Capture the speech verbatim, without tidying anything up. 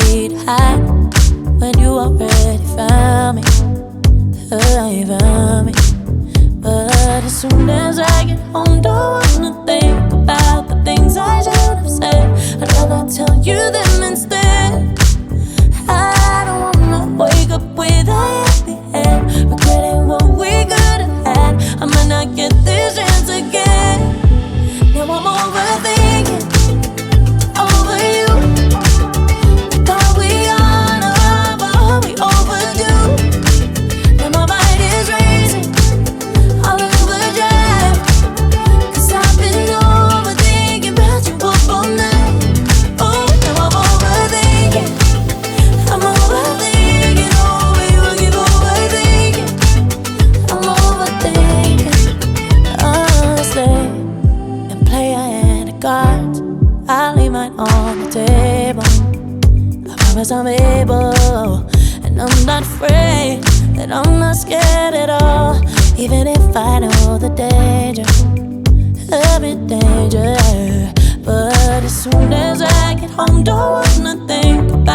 me to hide when you already found me. Oh, you found me. But as soon as I get home, don't wanna think about the things I should have said. I'd rather tell you them instead. I don't wanna wake up with a happy head, regretting what we could have had. I might not get this chance again. Now I'm overthinking over you. Thought we on a but we overdue. Now my mind is racing all over Jack, 'cause I've been overthinking about you up all night. Oh, now I'm overthinking. I'm overthinking over you. I keep overthinking. I'm overthinking, honestly. And play a hand of cards, I'll leave mine on the table. I promise I'm able, and I'm not afraid, that I'm not scared at all. Even if I know the danger, every danger. But as soon as I get home, don't wanna think